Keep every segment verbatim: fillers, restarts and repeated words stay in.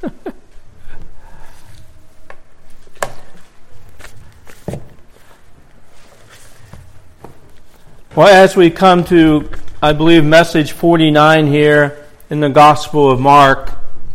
Well, as we come to, I believe, message forty-nine here in the Gospel of Mark,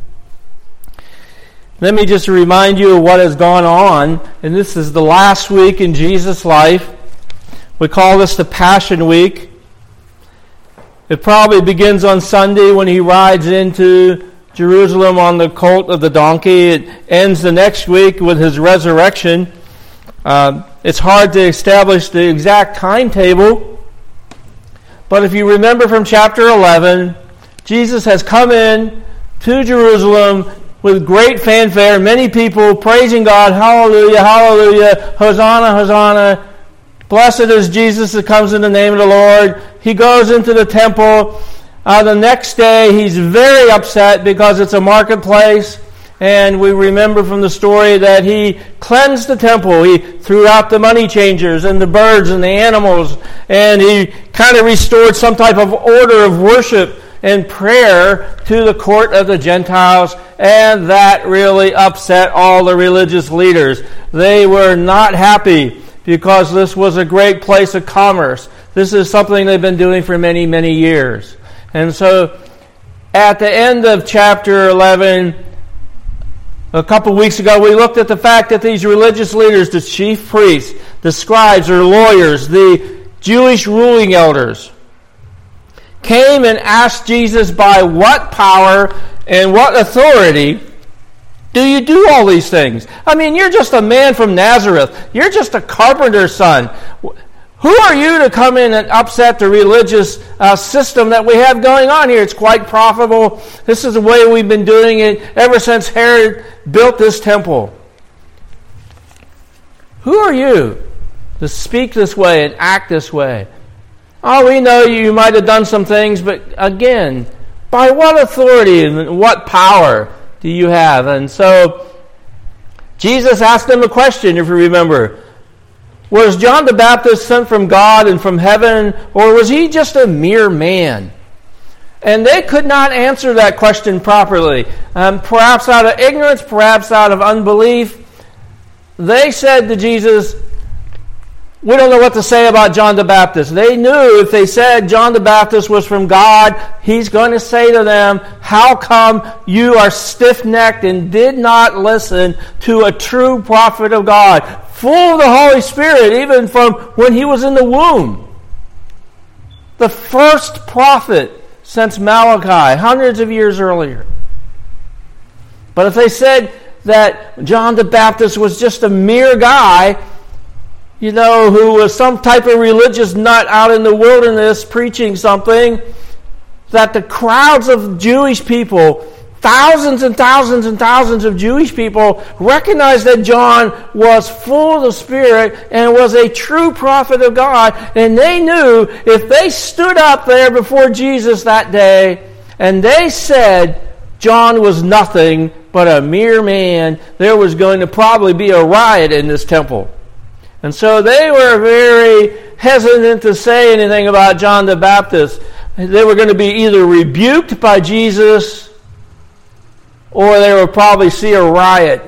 let me just remind you of what has gone on. And this is the last week in Jesus' life. We call this the Passion Week. It probably begins on Sunday when he rides into Jerusalem on the colt of the donkey. It ends the next week with his resurrection. Uh, it's hard to establish the exact timetable. But if you remember from chapter eleven, Jesus has come in to Jerusalem with great fanfare, many people praising God, hallelujah, hallelujah, hosanna, hosanna. Blessed is Jesus that comes in the name of the Lord. He goes into the temple. Uh, the next day, he's very upset because it's a marketplace. And we remember from the story that he cleansed the temple. He threw out the money changers and the birds and the animals. And he kind of restored some type of order of worship and prayer to the court of the Gentiles. And that really upset all the religious leaders. They were not happy because this was a great place of commerce. This is something they've been doing for many, many years. And so at the end of chapter eleven, a couple weeks ago, we looked at the fact that these religious leaders, the chief priests, the scribes or lawyers, the Jewish ruling elders, came and asked Jesus, by what power and what authority do you do all these things? I mean, you're just a man from Nazareth. You're just a carpenter's son. Who are you to come in and upset the religious uh, system that we have going on here? It's quite profitable. This is the way we've been doing it ever since Herod built this temple. Who are you to speak this way and act this way? Oh, we know you might have done some things, but again, by what authority and what power do you have? And so Jesus asked them a question, if you remember. Was John the Baptist sent from God and from heaven, or was he just a mere man? And they could not answer that question properly. Um, perhaps out of ignorance, perhaps out of unbelief. They said to Jesus, we don't know what to say about John the Baptist. They knew if they said John the Baptist was from God, he's going to say to them, how come you are stiff-necked and did not listen to a true prophet of God, full of the Holy Spirit, even from when he was in the womb? The first prophet since Malachi, hundreds of years earlier. But if they said that John the Baptist was just a mere guy, you know, who was some type of religious nut out in the wilderness preaching something, that the crowds of Jewish people, thousands and thousands and thousands of Jewish people, recognized that John was full of the Spirit and was a true prophet of God. And they knew if they stood up there before Jesus that day and they said John was nothing but a mere man, there was going to probably be a riot in this temple. And so they were very hesitant to say anything about John the Baptist. They were going to be either rebuked by Jesus or they would probably see a riot.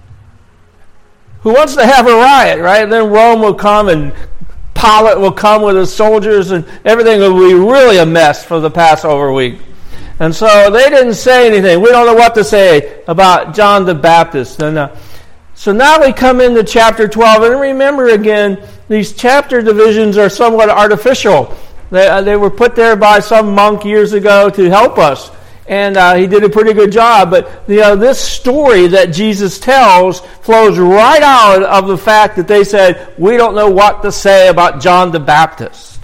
Who wants to have a riot, right? Then Rome will come and Pilate will come with his soldiers and everything will be really a mess for the Passover week. And so they didn't say anything. We don't know what to say about John the Baptist. And uh, so now we come into chapter twelve. And remember again, these chapter divisions are somewhat artificial. They, uh, they were put there by some monk years ago to help us. And uh, he did a pretty good job. But you know, this story that Jesus tells flows right out of the fact that they said, we don't know what to say about John the Baptist.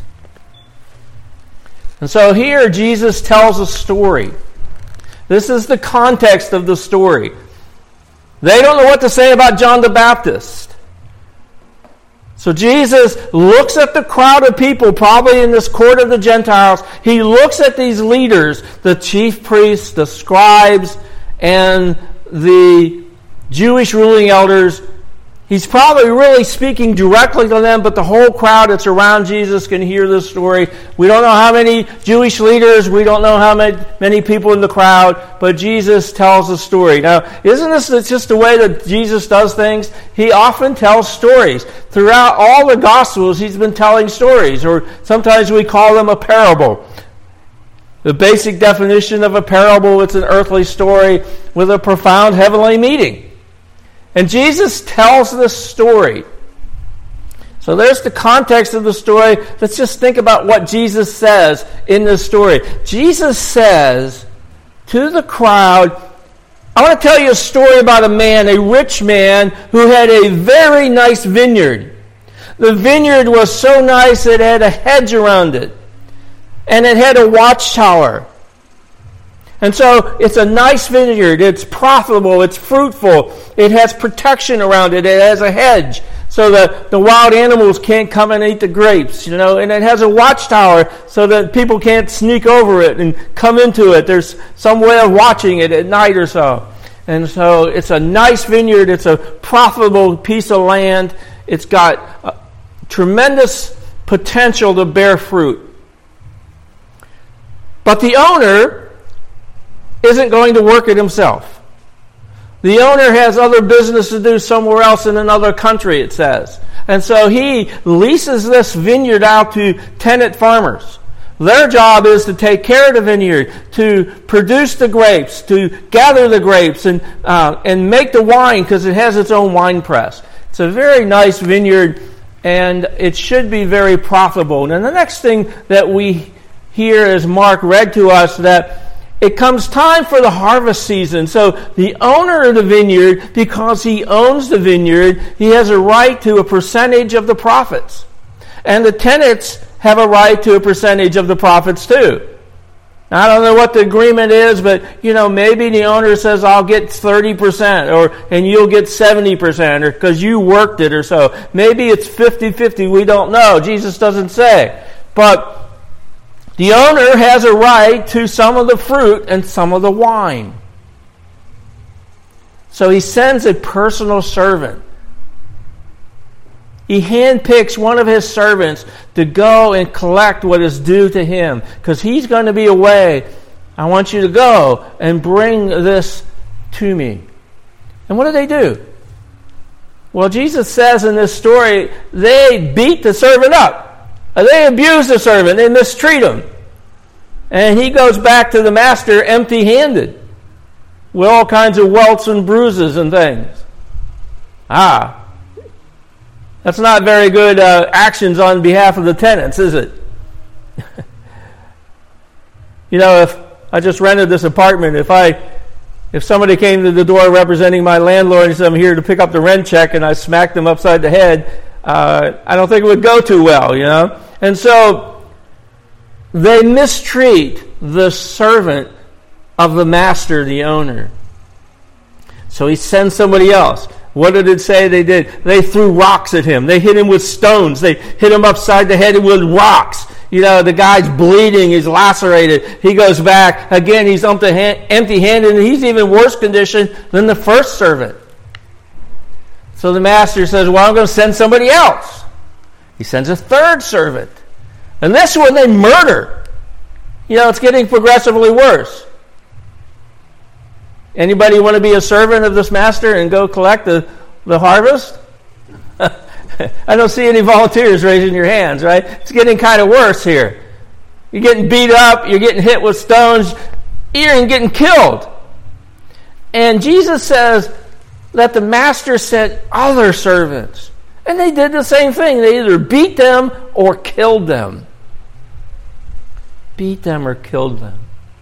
And so here Jesus tells a story. This is the context of the story. They don't know what to say about John the Baptist. So Jesus looks at the crowd of people, probably in this court of the Gentiles. He looks at these leaders, the chief priests, the scribes, and the Jewish ruling elders, He's probably really speaking directly to them, but the whole crowd that's around Jesus can hear this story. We don't know how many Jewish leaders, we don't know how many, many people in the crowd, but Jesus tells the story. Now, isn't this just the way that Jesus does things? He often tells stories. Throughout all the Gospels, he's been telling stories, or sometimes we call them a parable. The basic definition of a parable, it's an earthly story with a profound heavenly meaning. And Jesus tells this story. So there's the context of the story. Let's just think about what Jesus says in this story. Jesus says to the crowd, I want to tell you a story about a man, a rich man, who had a very nice vineyard. The vineyard was so nice it had a hedge around it. And it had a watchtower. And so it's a nice vineyard. It's profitable. It's fruitful. It has protection around it. It has a hedge so that the wild animals can't come and eat the grapes, you know. And it has a watchtower so that people can't sneak over it and come into it. There's some way of watching it at night or so. And so it's a nice vineyard. It's a profitable piece of land. It's got a tremendous potential to bear fruit. But the owner isn't going to work it himself. The owner has other business to do somewhere else in another country, it says. And so he leases this vineyard out to tenant farmers. Their job is to take care of the vineyard, to produce the grapes, to gather the grapes, and uh, and make the wine, because it has its own wine press. It's a very nice vineyard, and it should be very profitable. And the next thing that we hear, as Mark read to us, that it comes time for the harvest season. So the owner of the vineyard, because he owns the vineyard, he has a right to a percentage of the profits. And the tenants have a right to a percentage of the profits too. Now, I don't know what the agreement is, but you know, maybe the owner says, I'll get thirty percent, or and you'll get seventy percent, or because you worked it or so. Maybe it's fifty-fifty, we don't know. Jesus doesn't say. But the owner has a right to some of the fruit and some of the wine. So he sends a personal servant. He handpicks one of his servants to go and collect what is due to him, because he's going to be away. I want you to go and bring this to me. And what do they do? Well, Jesus says in this story, they beat the servant up. They abuse the servant. They mistreat him. And he goes back to the master empty-handed, with all kinds of welts and bruises and things. Ah, that's not very good uh, actions on behalf of the tenants, is it? You know, if I just rented this apartment, if I, if somebody came to the door representing my landlord and said, I'm here to pick up the rent check, and I smacked them upside the head, uh, I don't think it would go too well, you know? And so they mistreat the servant of the master, the owner. So he sends somebody else. What did it say they did? They threw rocks at him. They hit him with stones. They hit him upside the head with rocks. You know, the guy's bleeding. He's lacerated. He goes back. Again, he's empty-handed, and he's even worse condition than the first servant. So the master says, well, I'm going to send somebody else. He sends a third servant. And this one they murder. You know, it's getting progressively worse. Anybody want to be a servant of this master and go collect the, the harvest? I don't see any volunteers raising your hands, right? It's getting kind of worse here. You're getting beat up. You're getting hit with stones. You're even getting killed. And Jesus says that the master sent other servants. And they did the same thing. They either beat them or killed them. Beat them or killed them.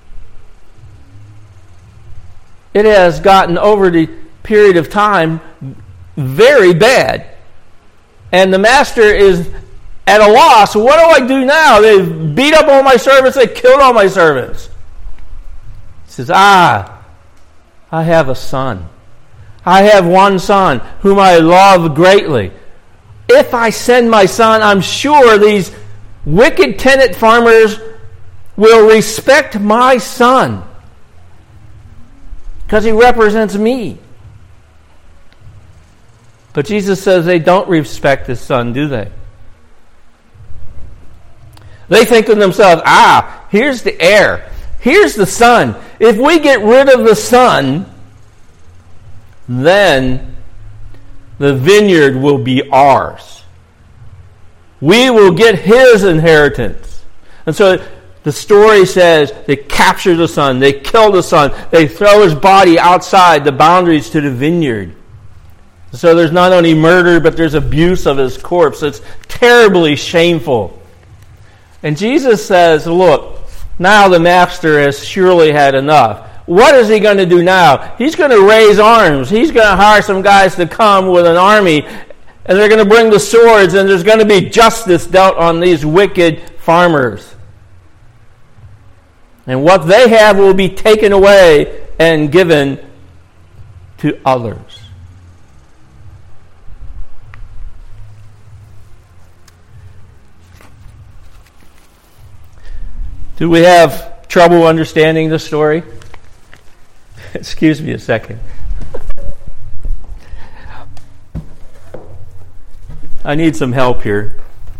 It has gotten, over the period of time, very bad. And the master is at a loss. What do I do now? They've beat up all my servants. They killed all my servants. He says, ah, I have a son. I have one son whom I love greatly. If I send my son, I'm sure these wicked tenant farmers will respect my son, because he represents me. But Jesus says they don't respect the Son, do they? They think to themselves, ah, here's the heir. Here's the Son. If we get rid of the Son, then the vineyard will be ours. We will get His inheritance. And so the story says they capture the Son, they kill the Son, they throw His body outside the boundaries to the vineyard. So there's not only murder, but there's abuse of His corpse. It's terribly shameful. And Jesus says, look, now the master has surely had enough. What is He going to do now? He's going to raise arms. He's going to hire some guys to come with an army, and they're going to bring the swords, and there's going to be justice dealt on these wicked farmers. And what they have will be taken away and given to others. Do we have trouble understanding the story? Excuse me a second. I need some help here.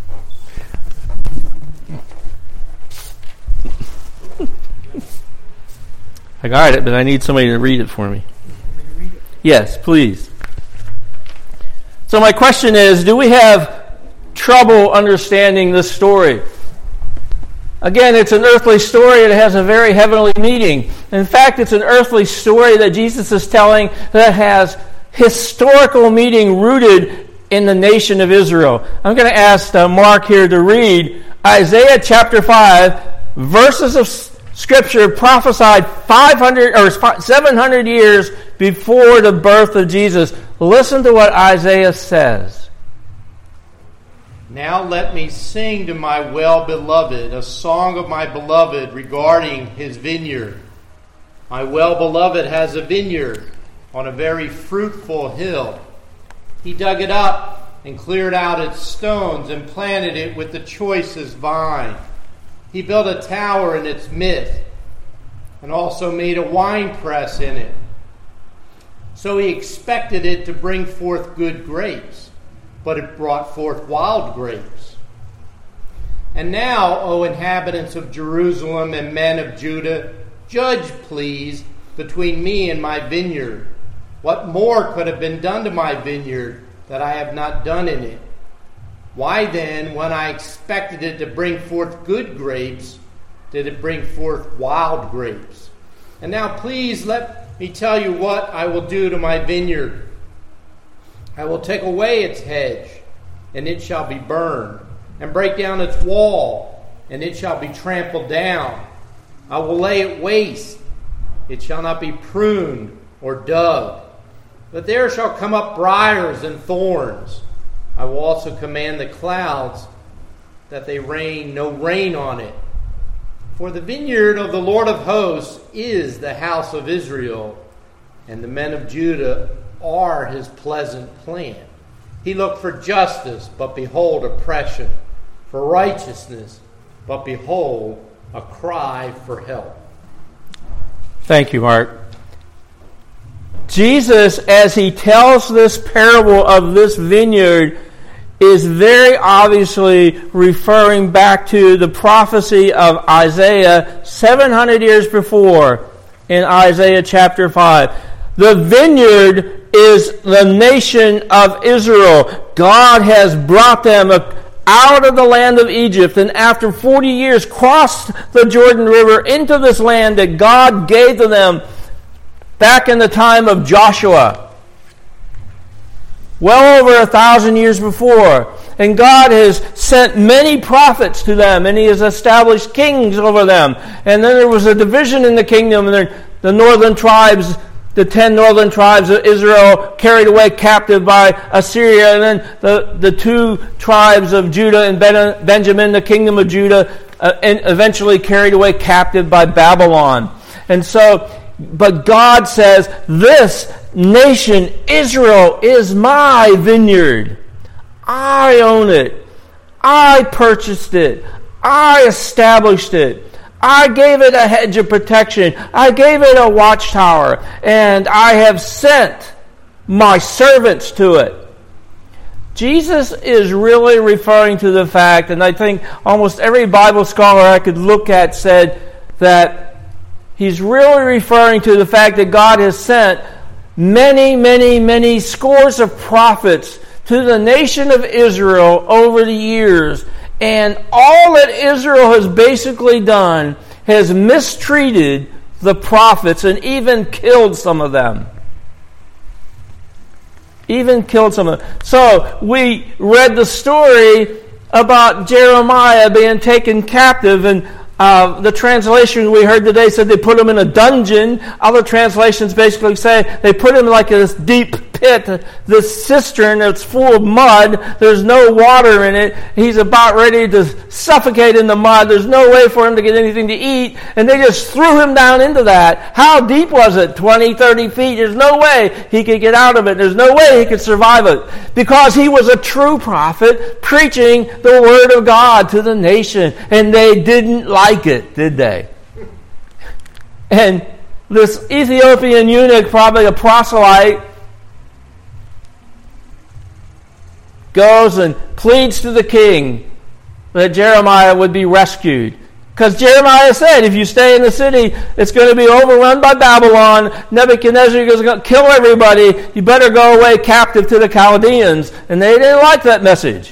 I got it, but I need somebody to read it for me. Yes, please. So my question is, do we have trouble understanding this story? Again, it's an earthly story. It has a very heavenly meaning. In fact, it's an earthly story that Jesus is telling that has historical meaning rooted in the nation of Israel. I'm going to ask uh, Mark here to read Isaiah chapter five, verses of Scripture prophesied five hundred or seven hundred years before the birth of Jesus. Listen to what Isaiah says. Now let me sing to my well-beloved a song of my beloved regarding his vineyard. My well-beloved has a vineyard on a very fruitful hill. He dug it up and cleared out its stones and planted it with the choicest vine. He built a tower in its midst and also made a winepress in it. So he expected it to bring forth good grapes, but it brought forth wild grapes. And now, O inhabitants of Jerusalem and men of Judah, judge, please, between me and my vineyard. What more could have been done to my vineyard that I have not done in it? Why then, when I expected it to bring forth good grapes, did it bring forth wild grapes? And now please let me tell you what I will do to my vineyard. I will take away its hedge, and it shall be burned, and break down its wall, and it shall be trampled down. I will lay it waste. It shall not be pruned or dug. But there shall come up briars and thorns. I will also command the clouds that they rain no rain on it. For the vineyard of the Lord of hosts is the house of Israel, and the men of Judah are his pleasant plant. He looked for justice, but behold oppression, for righteousness, but behold a cry for help. Thank you, Mark. Jesus, as he tells this parable of this vineyard, is very obviously referring back to the prophecy of Isaiah seven hundred years before in Isaiah chapter five. The vineyard is the nation of Israel. God has brought them out of the land of Egypt, and after forty years crossed the Jordan River into this land that God gave to them back in the time of Joshua, well over a thousand years before. And God has sent many prophets to them, and He has established kings over them. And then there was a division in the kingdom, and the northern tribes, the ten northern tribes of Israel, carried away captive by Assyria, and then the, the two tribes of Judah and ben, Benjamin, the kingdom of Judah, uh, and eventually carried away captive by Babylon. And so, but God says, this nation, Israel, is my vineyard. I own it. I purchased it. I established it. I gave it a hedge of protection. I gave it a watchtower. And I have sent my servants to it. Jesus is really referring to the fact, and I think almost every Bible scholar I could look at said that he's really referring to the fact that God has sent many, many, many scores of prophets to the nation of Israel over the years. And all that Israel has basically done has mistreated the prophets and even killed some of them. Even killed some of them. So we read the story about Jeremiah being taken captive, and uh, the translation we heard today said they put him in a dungeon. Other translations basically say they put him like in this deep pit, this cistern that's full of mud. There's no water in it. He's about ready to suffocate in the mud. There's no way for him to get anything to eat. And they just threw him down into that. How deep was it? twenty, thirty feet. There's no way he could get out of it. There's no way he could survive it. Because he was a true prophet preaching the word of God to the nation. And they didn't like it, did they? And this Ethiopian eunuch, probably a proselyte, goes and pleads to the king that Jeremiah would be rescued. Because Jeremiah said, if you stay in the city, it's going to be overrun by Babylon. Nebuchadnezzar is going to kill everybody. You better go away captive to the Chaldeans. And they didn't like that message.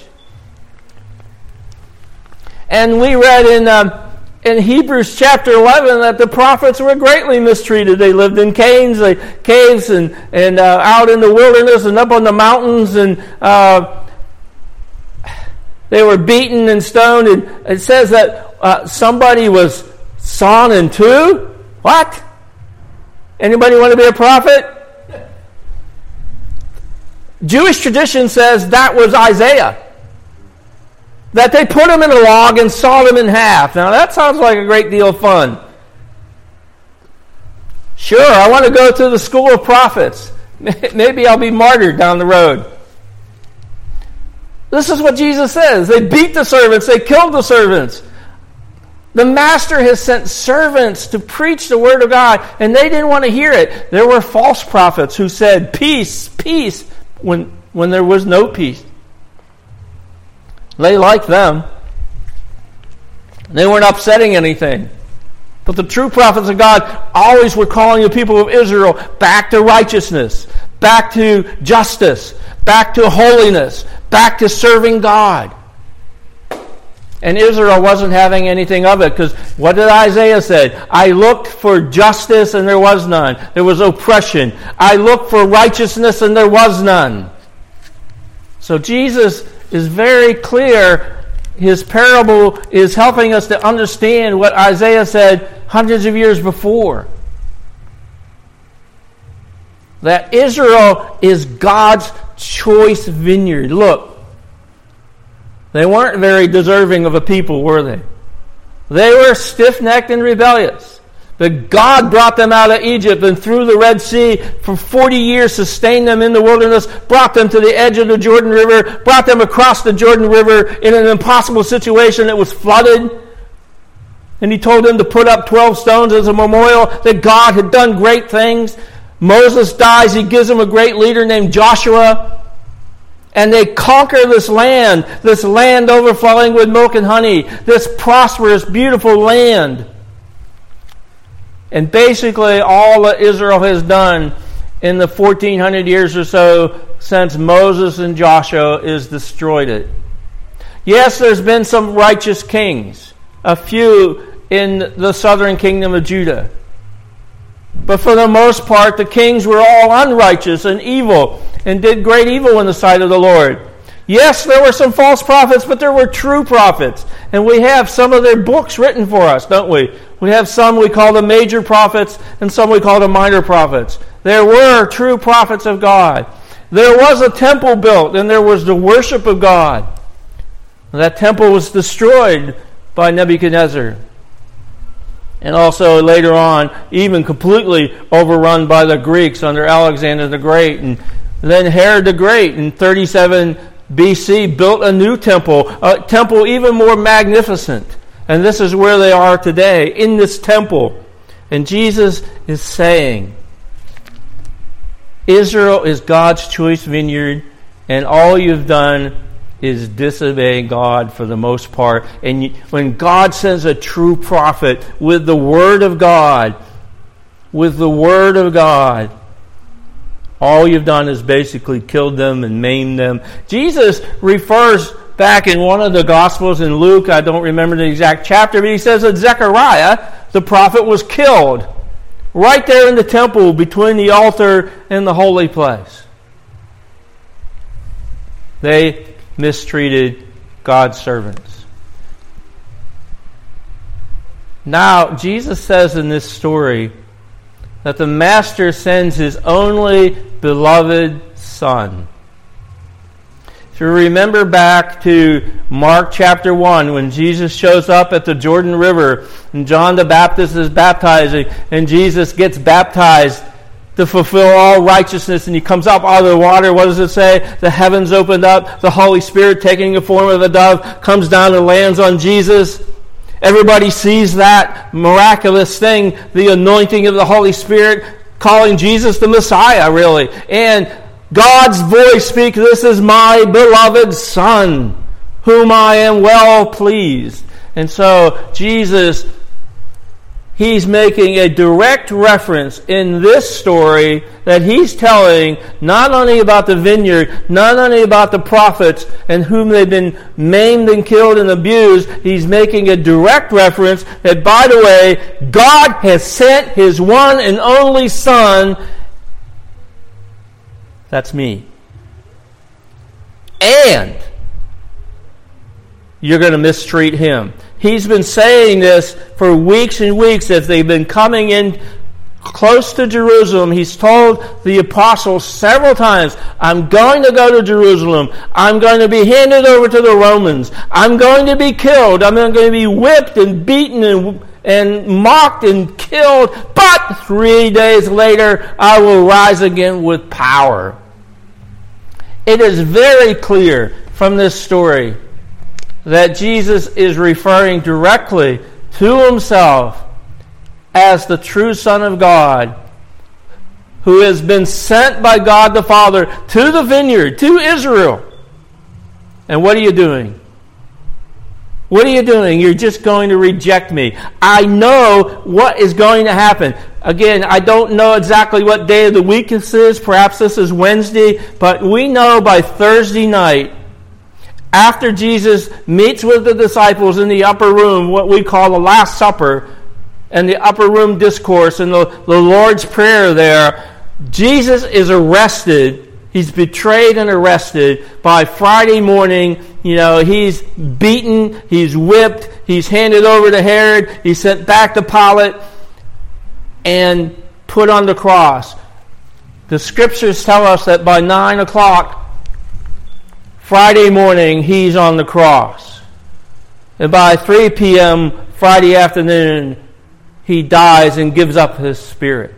And we read in um, in Hebrews chapter eleven that the prophets were greatly mistreated. They lived in caves, they, caves and, and uh, out in the wilderness and up on the mountains, and uh, they were beaten and stoned. And it says that uh, somebody was sawn in two. What? Anybody want to be a prophet? Jewish tradition says that was Isaiah. That they put him in a log and sawed him in half. Now that sounds like a great deal of fun. Sure, I want to go to the school of prophets. Maybe I'll be martyred down the road. This is what Jesus says. They beat the servants. They killed the servants. The master has sent servants to preach the word of God, and they didn't want to hear it. There were false prophets who said, peace, peace, when, when there was no peace. They liked them. They weren't upsetting anything. But the true prophets of God always were calling the people of Israel back to righteousness, back to justice, back to holiness, back to serving God. And Israel wasn't having anything of it, because what did Isaiah say? I looked for justice and there was none. There was oppression. I looked for righteousness and there was none. So Jesus is very clear. His parable is helping us to understand what Isaiah said hundreds of years before. That Israel is God's choice vineyard. Look, they weren't very deserving of a people, were they? They were stiff-necked and rebellious. But God brought them out of Egypt and through the Red Sea for forty years, sustained them in the wilderness, brought them to the edge of the Jordan River, brought them across the Jordan River in an impossible situation that was flooded. And he told them to put up twelve stones as a memorial that God had done great things. Moses dies. He gives them a great leader named Joshua. And they conquer this land, this land overflowing with milk and honey, this prosperous, beautiful land. And basically all that Israel has done in the fourteen hundred years or so since Moses and Joshua is destroyed it. Yes, there's been some righteous kings, a few in the southern kingdom of Judah. But for the most part, the kings were all unrighteous and evil and did great evil in the sight of the Lord. Yes, there were some false prophets, but there were true prophets. And we have some of their books written for us, don't we? We have some we call the major prophets and some we call the minor prophets. There were true prophets of God. There was a temple built and there was the worship of God. That temple was destroyed by Nebuchadnezzar. And also later on, even completely overrun by the Greeks under Alexander the Great. And then Herod the Great in thirty-seven B C built a new temple, a temple even more magnificent. And this is where they are today, in this temple. And Jesus is saying, Israel is God's choice vineyard, and all you've done is disobey God for the most part. And you, when God sends a true prophet with the Word of God, with the Word of God, all you've done is basically killed them and maimed them. Jesus refers back in one of the Gospels in Luke, I don't remember the exact chapter, but he says that Zechariah, the prophet, was killed right there in the temple between the altar and the holy place. They mistreated God's servants. Now, Jesus says in this story that the Master sends His only beloved Son. If you remember back to Mark chapter one, when Jesus shows up at the Jordan River and John the Baptist is baptizing and Jesus gets baptized to fulfill all righteousness, and He comes up out of the water, what does it say? The heavens opened up, the Holy Spirit taking the form of a dove comes down and lands on Jesus. Everybody sees that miraculous thing, the anointing of the Holy Spirit, calling Jesus the Messiah, really. And God's voice speaks, "This is my beloved Son, whom I am well pleased." And so Jesus, He's making a direct reference in this story that He's telling not only about the vineyard, not only about the prophets and whom they've been maimed and killed and abused. He's making a direct reference that, by the way, God has sent His one and only Son. That's me. And you're going to mistreat Him. He's been saying this for weeks and weeks as they've been coming in close to Jerusalem. He's told the apostles several times, "I'm going to go to Jerusalem. I'm going to be handed over to the Romans. I'm going to be killed. I'm going to be whipped and beaten and, and mocked and killed. But three days later, I will rise again with power." It is very clear from this story that Jesus is referring directly to Himself as the true Son of God, who has been sent by God the Father to the vineyard, to Israel. And what are you doing? What are you doing? You're just going to reject me. I know what is going to happen. Again, I don't know exactly what day of the week this is. Perhaps this is Wednesday. But we know by Thursday night, after Jesus meets with the disciples in the upper room, what we call the Last Supper, and the upper room discourse and the, the Lord's Prayer there, Jesus is arrested. He's betrayed and arrested. By Friday morning, you know, he's beaten, he's whipped, he's handed over to Herod, he's sent back to Pilate, and put on the cross. The Scriptures tell us that by nine o'clock, Friday morning, He's on the cross. And by three p.m. Friday afternoon, He dies and gives up His spirit.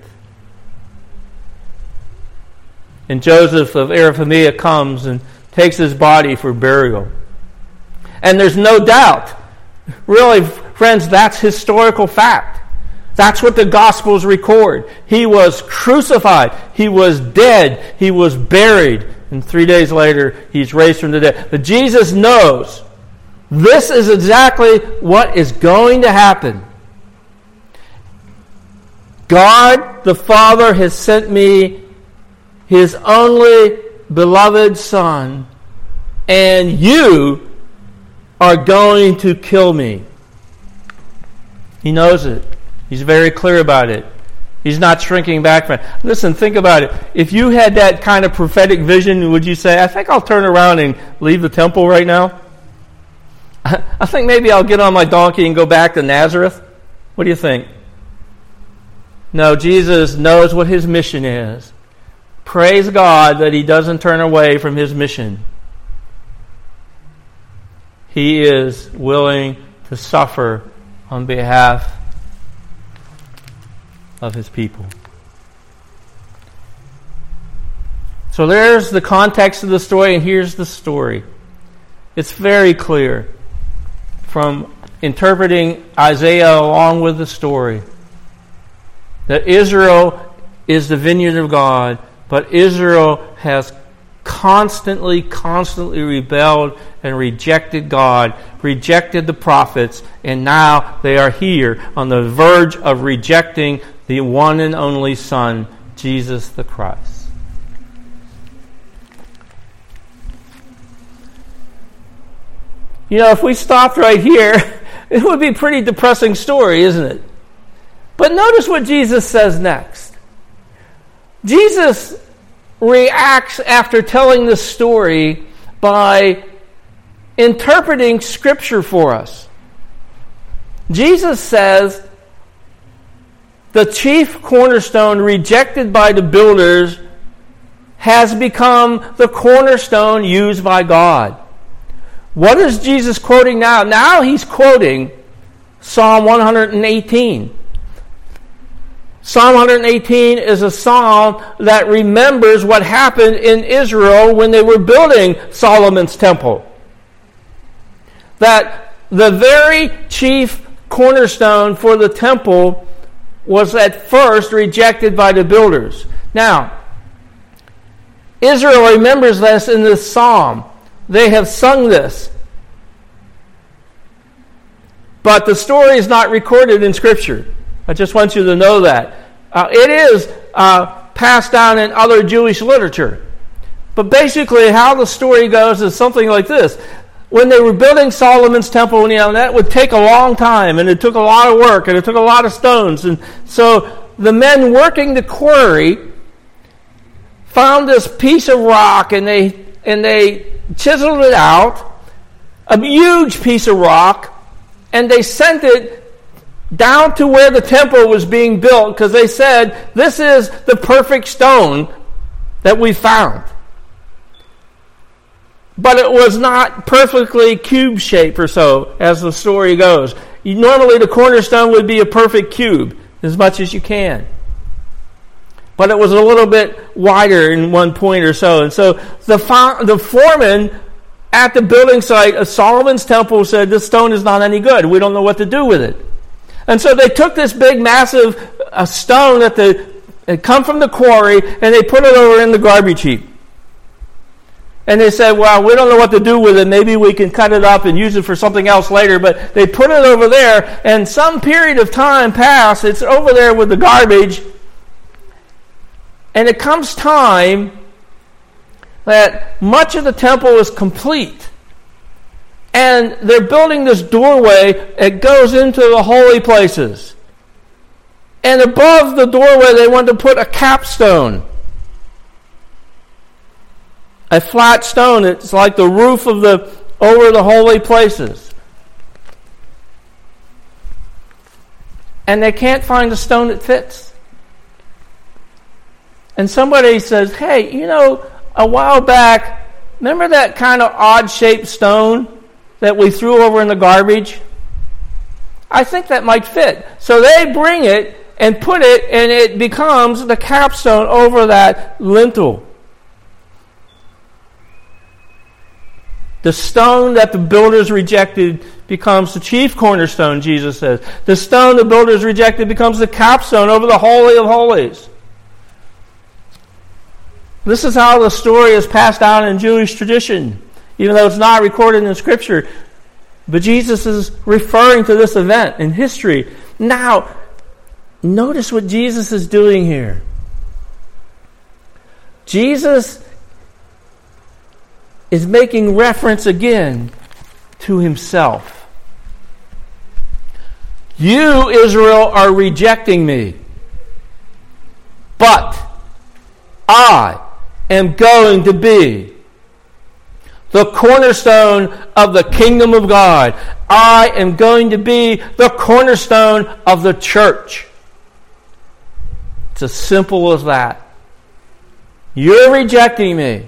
And Joseph of Arimathea comes and takes His body for burial. And there's no doubt, really, friends, that's historical fact. That's what the Gospels record. He was crucified. He was dead. He was buried. And three days later, He's raised from the dead. But Jesus knows this is exactly what is going to happen. God the Father has sent me His only beloved Son, and you are going to kill me. He knows it. He's very clear about it. He's not shrinking back from it. Listen, think about it. If you had that kind of prophetic vision, would you say, "I think I'll turn around and leave the temple right now? I think maybe I'll get on my donkey and go back to Nazareth"? What do you think? No, Jesus knows what His mission is. Praise God that He doesn't turn away from His mission. He is willing to suffer on behalf of His people. So there's the context of the story, and here's the story. It's very clear from interpreting Isaiah along with the story that Israel is the vineyard of God, but Israel has constantly, constantly rebelled and rejected God, rejected the prophets, and now they are here on the verge of rejecting the one and only Son, Jesus the Christ. You know, if we stopped right here, it would be a pretty depressing story, isn't it? But notice what Jesus says next. Jesus reacts after telling this story by interpreting Scripture for us. Jesus says, the chief cornerstone rejected by the builders has become the cornerstone used by God. What is Jesus quoting now? Now he's quoting Psalm one eighteen. Psalm one eighteen is a psalm that remembers what happened in Israel when they were building Solomon's temple. That the very chief cornerstone for the temple was at first rejected by the builders. Now, Israel remembers this in this psalm. They have sung this. But the story is not recorded in Scripture. I just want you to know that. Uh, it is uh, passed down in other Jewish literature. But basically how the story goes is something like this. When they were building Solomon's temple, you know, that would take a long time, and it took a lot of work, and it took a lot of stones. And so the men working the quarry found this piece of rock, and they and they chiseled it out, a huge piece of rock, and they sent it down to where the temple was being built, because they said, this is the perfect stone that we found. But it was not perfectly cube-shaped or so, as the story goes. You, normally the cornerstone would be a perfect cube, as much as you can. But it was a little bit wider in one point or so. And so the, the foreman at the building site of Solomon's temple said, this stone is not any good. We don't know what to do with it. And so they took this big, massive uh, stone that the, had come from the quarry, and they put it over in the garbage heap. And they said, well, we don't know what to do with it. Maybe we can cut it up and use it for something else later. But they put it over there, and some period of time passed. It's over there with the garbage. And it comes time that much of the temple is complete. And they're building this doorway that goes into the holy places. And above the doorway, they want to put a capstone. A flat stone. It's like the roof of the over the holy places. And they can't find a stone that fits. And somebody says, hey, you know, a while back, remember that kind of odd-shaped stone that we threw over in the garbage? I think that might fit. So they bring it and put it, and it becomes the capstone over that lintel. The stone that the builders rejected becomes the chief cornerstone, Jesus says. The stone the builders rejected becomes the capstone over the Holy of Holies. This is how the story is passed down in Jewish tradition, even though it's not recorded in Scripture. But Jesus is referring to this event in history. Now, notice what Jesus is doing here. Jesus is making reference again to himself. You, Israel, are rejecting me. But I am going to be the cornerstone of the kingdom of God. I am going to be the cornerstone of the church. It's as simple as that. You're rejecting me.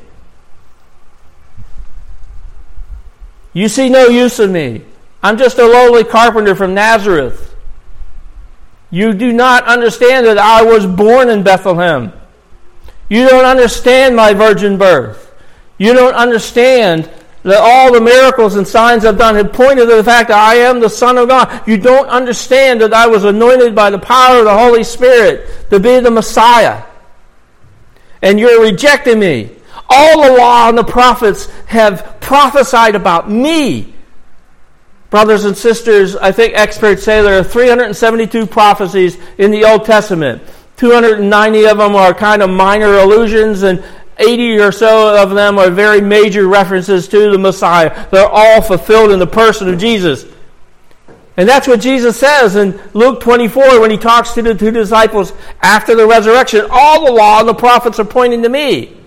You see no use in me. I'm just a lowly carpenter from Nazareth. You do not understand that I was born in Bethlehem. You don't understand my virgin birth. You don't understand that all the miracles and signs I've done have pointed to the fact that I am the Son of God. You don't understand that I was anointed by the power of the Holy Spirit to be the Messiah. And you're rejecting me. All the law and the prophets have prophesied about me. Brothers and sisters, I think experts say there are three hundred seventy-two prophecies in the Old Testament. two hundred ninety of them are kind of minor allusions, and eighty or so of them are very major references to the Messiah. They're all fulfilled in the person of Jesus. And that's what Jesus says in Luke twenty-four when he talks to the two disciples after the resurrection. All the law and the prophets are pointing to me.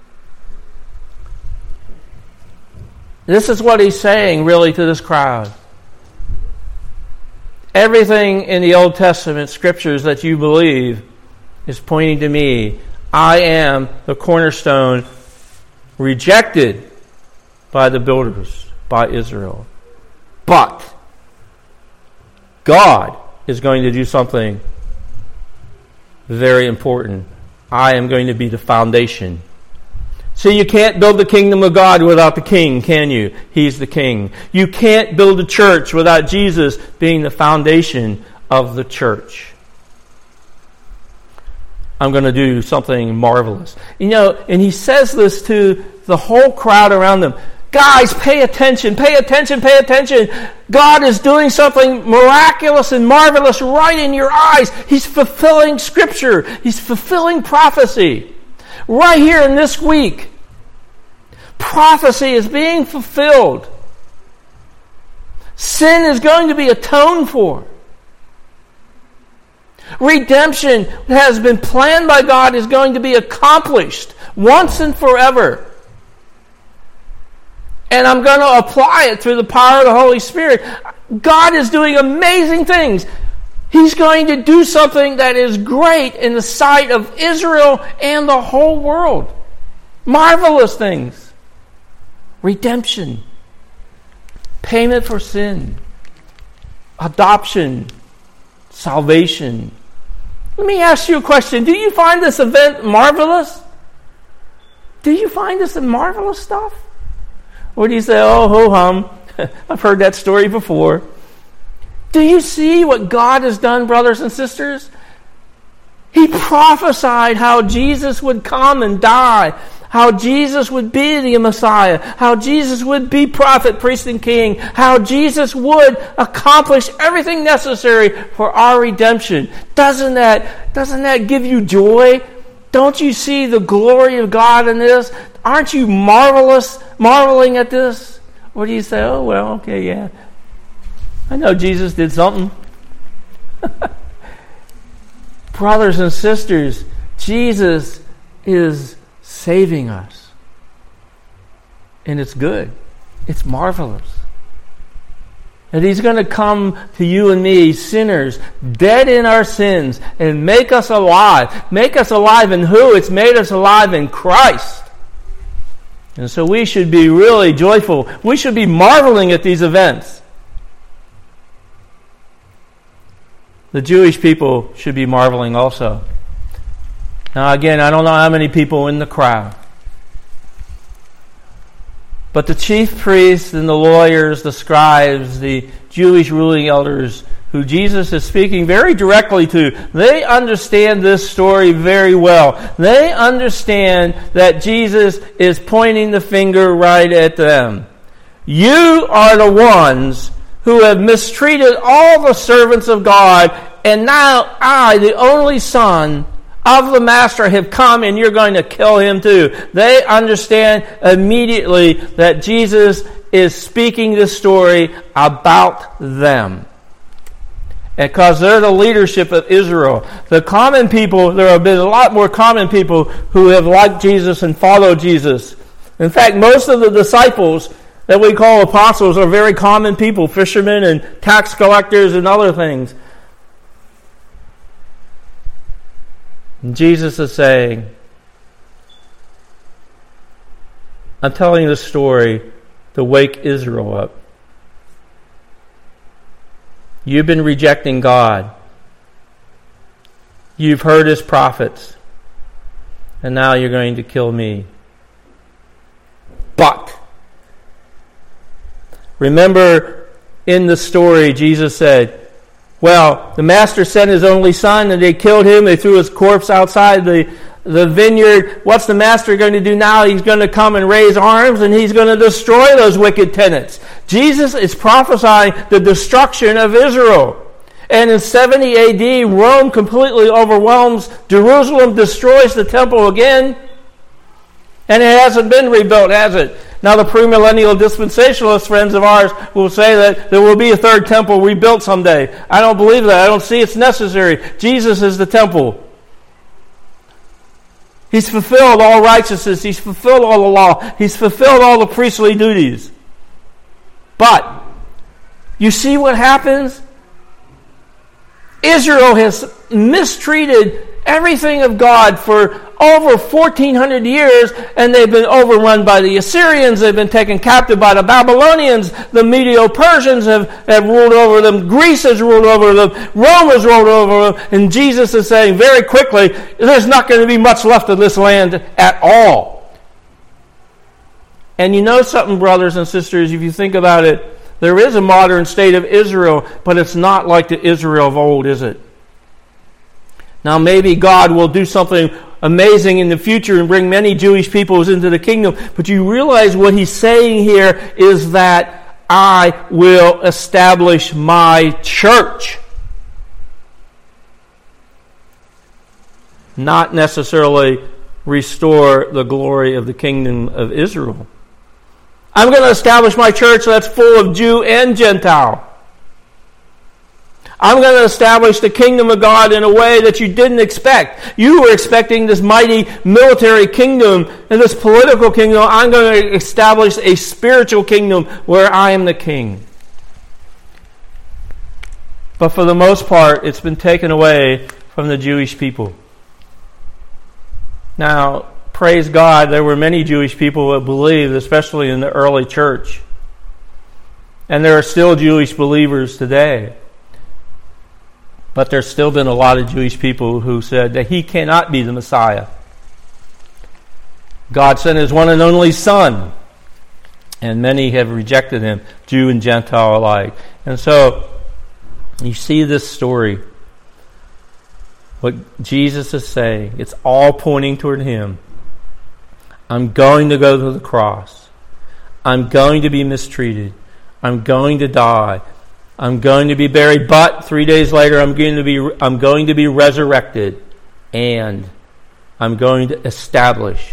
This is what he's saying really to this crowd. Everything in the Old Testament scriptures that you believe is pointing to me. I am the cornerstone rejected by the builders, by Israel. But God is going to do something very important. I am going to be the foundation. See, you can't build the kingdom of God without the king, can you? He's the king. You can't build a church without Jesus being the foundation of the church. I'm going to do something marvelous. You know, and he says this to the whole crowd around them. Guys, pay attention, pay attention, pay attention. God is doing something miraculous and marvelous right in your eyes. He's fulfilling Scripture. He's fulfilling prophecy. Right here in this week, prophecy is being fulfilled. Sin is going to be atoned for. Redemption that has been planned by God is going to be accomplished once and forever. And I'm going to apply it through the power of the Holy Spirit. God is doing amazing things. He's going to do something that is great in the sight of Israel and the whole world. Marvelous things. Redemption. Payment for sin. Adoption. Salvation. Let me ask you a question. Do you find this event marvelous? Do you find this marvelous stuff? Or do you say, oh, ho-hum, I've heard that story before. Do you see what God has done, brothers and sisters? He prophesied how Jesus would come and die, how Jesus would be the Messiah, how Jesus would be prophet, priest, and king, how Jesus would accomplish everything necessary for our redemption. Doesn't that, doesn't that give you joy? Don't you see the glory of God in this? Aren't you marvelous, marveling at this? Or do you say, oh, well, okay, yeah. I know Jesus did something. Brothers and sisters, Jesus is saving us. And it's good. It's marvelous. And He's going to come to you and me, sinners, dead in our sins, and make us alive. Make us alive in who? It's made us alive in Christ. And so we should be really joyful. We should be marveling at these events. The Jewish people should be marveling also. Now again, I don't know how many people in the crowd. But the chief priests and the lawyers, the scribes, the Jewish ruling elders, who Jesus is speaking very directly to, they understand this story very well. They understand that Jesus is pointing the finger right at them. You are the ones who have mistreated all the servants of God, and now I, the only son of the master, have come and you're going to kill him too. They understand immediately that Jesus is speaking this story about them. Because they're the leadership of Israel. The common people, there have been a lot more common people who have liked Jesus and followed Jesus. In fact, most of the disciples that we call apostles are very common people, fishermen and tax collectors and other things. And Jesus is saying, I'm telling this story to wake Israel up. You've been rejecting God. You've heard His prophets. And now you're going to kill me. But, remember in the story, Jesus said, Well, the master sent his only son, and they killed him. They threw his corpse outside the, the vineyard. What's the master going to do now? He's going to come and raise arms, and he's going to destroy those wicked tenants. Jesus is prophesying the destruction of Israel. And in seventy A D, Rome completely overwhelms Jerusalem, destroys the temple again, and it hasn't been rebuilt, has it? Now the premillennial dispensationalist friends of ours will say that there will be a third temple rebuilt someday. I don't believe that. I don't see it's necessary. Jesus is the temple. He's fulfilled all righteousness. He's fulfilled all the law. He's fulfilled all the priestly duties. But you see what happens? Israel has mistreated everything of God for over fourteen hundred years, and they've been overrun by the Assyrians, they've been taken captive by the Babylonians, the Medo-Persians have, have ruled over them, Greece has ruled over them, Rome has ruled over them, and Jesus is saying very quickly, there's not going to be much left of this land at all. And you know something, brothers and sisters, if you think about it, there is a modern state of Israel, but it's not like the Israel of old, is it? Now maybe God will do something amazing in the future and bring many Jewish peoples into the kingdom, but you realize what he's saying here is that I will establish my church. Not necessarily restore the glory of the kingdom of Israel. I'm going to establish my church that's full of Jew and Gentile. I'm going to establish the kingdom of God in a way that you didn't expect. You were expecting this mighty military kingdom and this political kingdom. I'm going to establish a spiritual kingdom where I am the king. But for the most part, it's been taken away from the Jewish people. Now, praise God, there were many Jewish people that believed, especially in the early church. And there are still Jewish believers today. But there's still been a lot of Jewish people who said that he cannot be the Messiah. God sent his one and only Son, and many have rejected him, Jew and Gentile alike. And so, you see this story. What Jesus is saying, it's all pointing toward him. I'm going to go to the cross. I'm going to be mistreated. I'm going to die. I'm going to be buried, but three days later I'm going to be I'm going to be resurrected, and I'm going to establish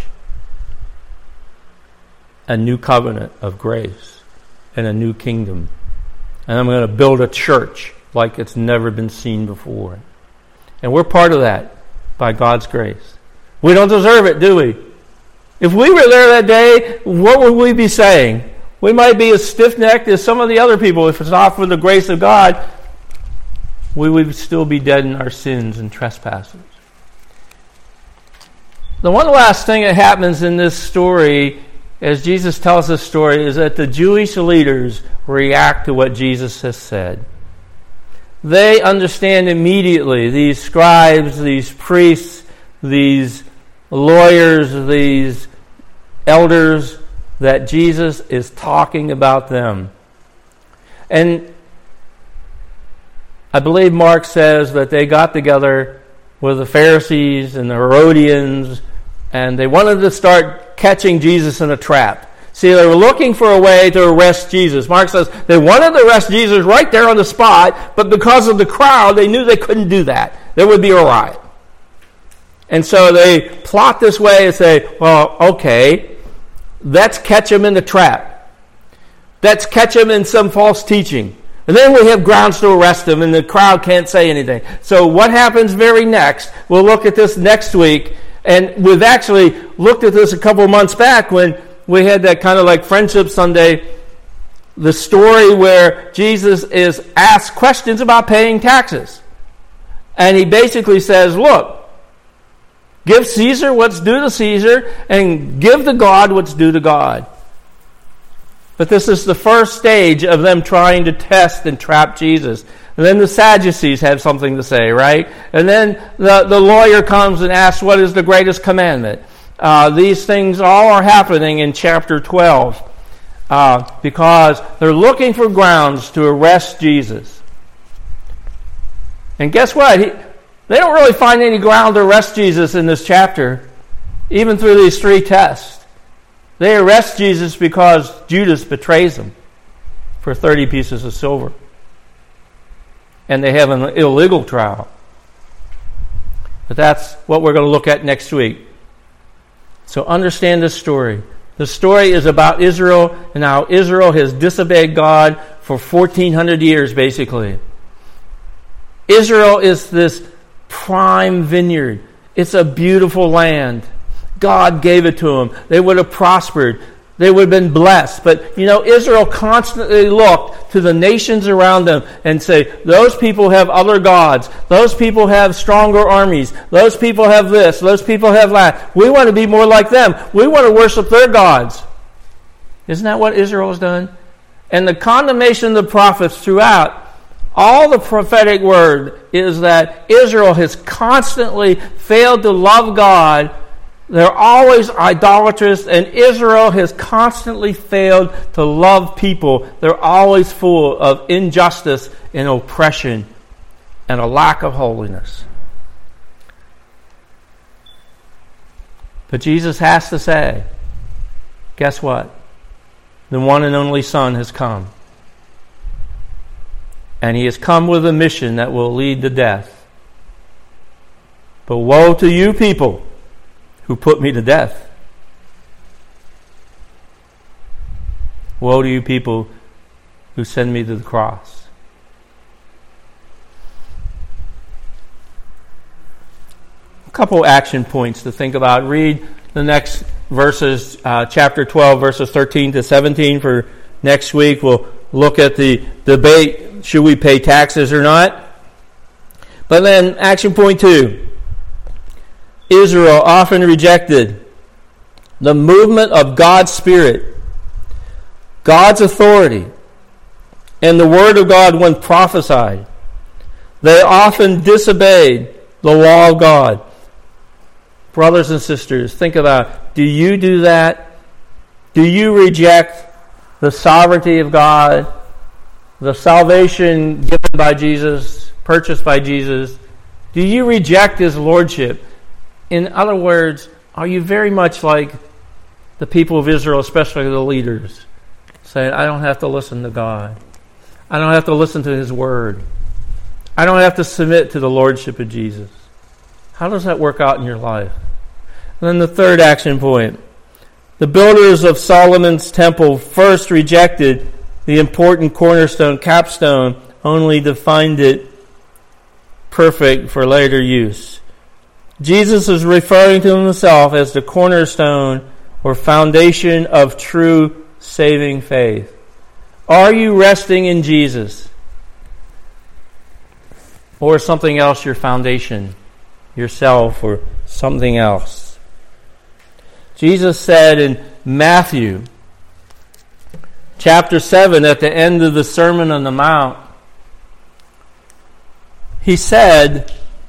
a new covenant of grace and a new kingdom. And I'm going to build a church like it's never been seen before. And we're part of that by God's grace. We don't deserve it, do we? If we were there that day, what would we be saying? We might be as stiff-necked as some of the other people. If it's not for the grace of God, we would still be dead in our sins and trespasses. The one last thing that happens in this story, as Jesus tells this story, is that the Jewish leaders react to what Jesus has said. They understand immediately, these scribes, these priests, these lawyers, these elders, that Jesus is talking about them. And I believe Mark says that they got together with the Pharisees and the Herodians, and they wanted to start catching Jesus in a trap. See, they were looking for a way to arrest Jesus. Mark says they wanted to arrest Jesus right there on the spot, but because of the crowd, they knew they couldn't do that. There would be a riot. And so they plot this way and say, well, okay, let's catch him in the trap. Let's catch him in some false teaching. And then we have grounds to arrest him, and the crowd can't say anything. So what happens very next, we'll look at this next week, and we've actually looked at this a couple of months back when we had that kind of like Friendship Sunday, the story where Jesus is asked questions about paying taxes. And he basically says, look, give Caesar what's due to Caesar, and give to God what's due to God. But this is the first stage of them trying to test and trap Jesus. And then the Sadducees have something to say, right? And then the, the lawyer comes and asks, what is the greatest commandment? Uh, these things all are happening in chapter twelve uh, because they're looking for grounds to arrest Jesus. And guess what? He, they don't really find any ground to arrest Jesus in this chapter, even through these three tests. They arrest Jesus because Judas betrays him for thirty pieces of silver. And they have an illegal trial. But that's what we're going to look at next week. So understand this story. The story is about Israel and how Israel has disobeyed God for fourteen hundred years, basically. Israel is this prime vineyard. It's a beautiful land. God gave it to them. They would have prospered. They would have been blessed. But, you know, Israel constantly looked to the nations around them and say, those people have other gods. Those people have stronger armies. Those people have this. Those people have that. We want to be more like them. We want to worship their gods. Isn't that what Israel has done? And the condemnation of the prophets throughout, all the prophetic word is that Israel has constantly failed to love God. They're always idolatrous, and Israel has constantly failed to love people. They're always full of injustice and oppression and a lack of holiness. But Jesus has to say, guess what? The one and only Son has come. And he has come with a mission that will lead to death. But woe to you people who put me to death. Woe to you people who send me to the cross. A couple action points to think about. Read the next verses, uh, chapter twelve, verses thirteen to seventeen for next week. We'll look at the debate, should we pay taxes or not? But then action point two. Israel often rejected the movement of God's Spirit, God's authority, and the Word of God when prophesied. They often disobeyed the law of God. Brothers and sisters, think about, do you do that? Do you reject the sovereignty of God, the salvation given by Jesus, purchased by Jesus? Do you reject His Lordship? In other words, are you very much like the people of Israel, especially the leaders, saying, I don't have to listen to God. I don't have to listen to His Word. I don't have to submit to the Lordship of Jesus. How does that work out in your life? And then the third action point. The builders of Solomon's temple first rejected the important cornerstone, capstone, only to find it perfect for later use. Jesus is referring to himself as the cornerstone or foundation of true saving faith. Are you resting in Jesus? Or something else your foundation? Yourself or something else? Jesus said in Matthew chapter seven at the end of the Sermon on the Mount, He said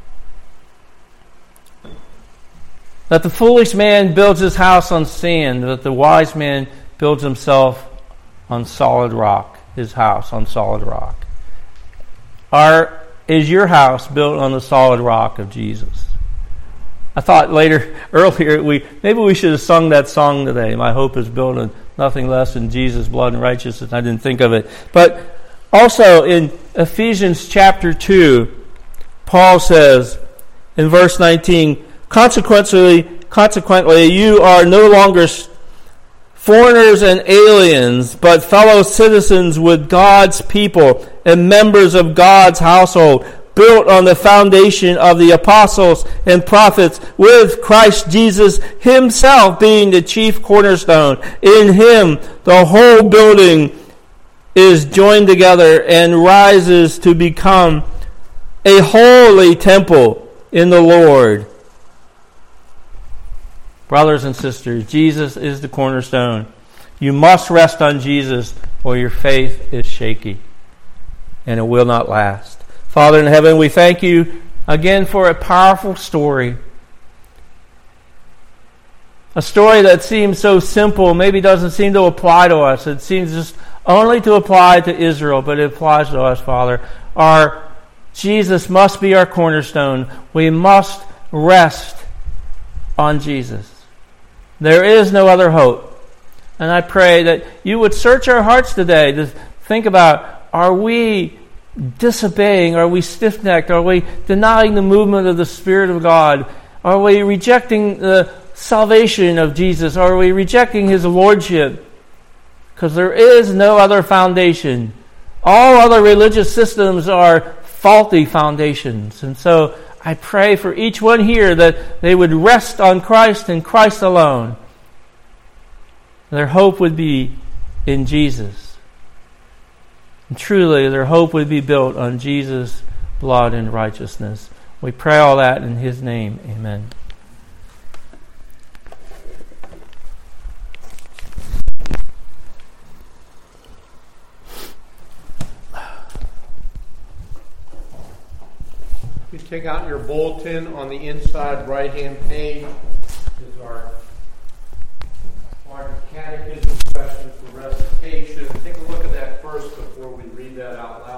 that the foolish man builds his house on sand, but the wise man builds himself on solid rock, his house on solid rock. Are, is your house built on the solid rock of Jesus? I thought later, earlier, we maybe we should have sung that song today. My hope is built on nothing less than Jesus' blood and righteousness. I didn't think of it. But also in Ephesians chapter two, Paul says in verse nineteen, Consequently, consequently, you are no longer foreigners and aliens, but fellow citizens with God's people and members of God's household, built on the foundation of the apostles and prophets, with Christ Jesus himself being the chief cornerstone. In him, the whole building is joined together and rises to become a holy temple in the Lord. Brothers and sisters, Jesus is the cornerstone. You must rest on Jesus or your faith is shaky and it will not last. Father in heaven, we thank you again for a powerful story. A story that seems so simple, maybe doesn't seem to apply to us. It seems just only to apply to Israel, but it applies to us, Father. Our Jesus must be our cornerstone. We must rest on Jesus. There is no other hope. And I pray that you would search our hearts today to think about, are we disobeying? Are we stiff-necked? Are we denying the movement of the Spirit of God? Are we rejecting the salvation of Jesus? Are we rejecting His Lordship? Because there is no other foundation. All other religious systems are faulty foundations. And so I pray for each one here that they would rest on Christ and Christ alone. Their hope would be in Jesus. And truly, their hope would be built on Jesus' blood and righteousness. We pray all that in His name. Amen. You take out your bulletin. On the inside right-hand page is our largest catechism question for recitation. Take a look at that first before we read that out loud.